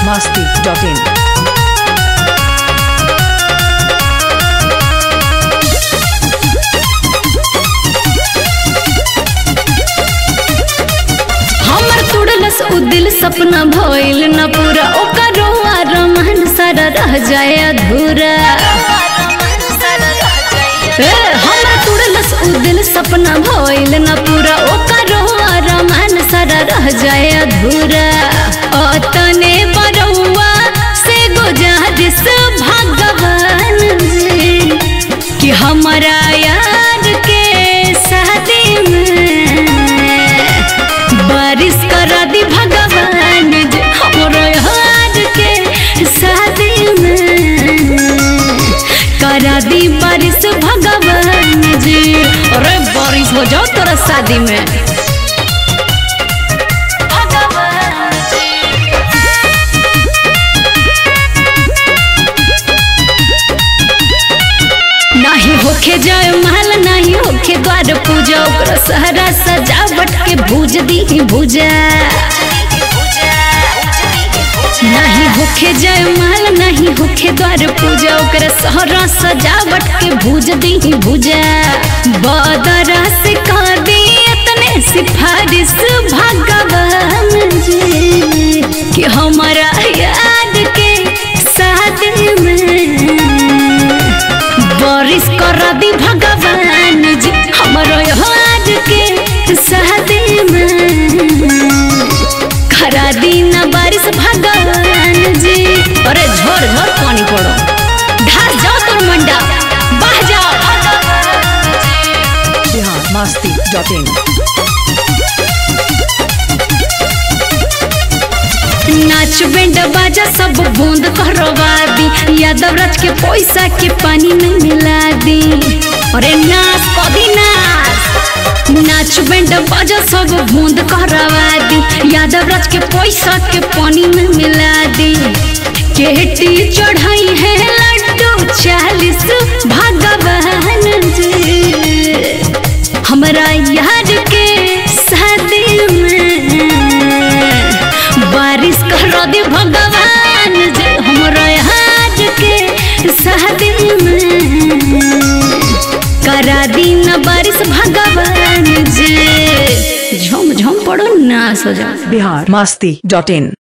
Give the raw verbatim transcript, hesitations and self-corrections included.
masti dot in. उ दिल सपना भइल न पूरा ओकरो आरमान सारा रह जाए अधूरा। हमरा तुड़लस उ दिल सपना भइल न पूरा ओकरो आरमान सारा रह जाए अधूरा। अतने बरौआ से गुजारिश भगवान जी कि हमारा यार के शादी में बारिश करा दी भगवान जी हमरो यार के शादी में करा दी बारिश भगवान जी। अरे बारिश हो जाओ तोरा शादी में भगवान जी। नहीं होके जाए महल नहीं होके द्वार पूजा ओकरा सहरा सजावट के भूज दी भूजा। नहीं होके जाए महल नहीं होके द्वार पूजा ओकरा सहरा सजावट के भूज दी भूजा। बदरा से कर दी इतने सिफारिश भगवान जी कि हमारा याद के शादी में बारिश करा दी भगवान जी हमारो यार के शादी में करा दी ना बारिश भगवान जी। अरे झोर झोर पानी पड़ो ढार जाओ तुम मंडा बह जाओ भगवान जी। Bihar masti dot in. नाच बैंड बाजा सब बूंद करवा दी यादव राज के पैसा के पानी में मिला दी। अरे नाच कभी नाच नाच बैंड बाजा सब बूंद करवा दी यादव राज के पैसा के पानी में मिला दी। केटी चढ़ाई है लड्डू चालीस भगवान जी हमारा यार के शादी में बारिश करा दे भगवान जी हमारा यार के शादी में करा दी न बारिश भगवान जी। झम झम पड़ो ना सजा। Bihar masti dot in.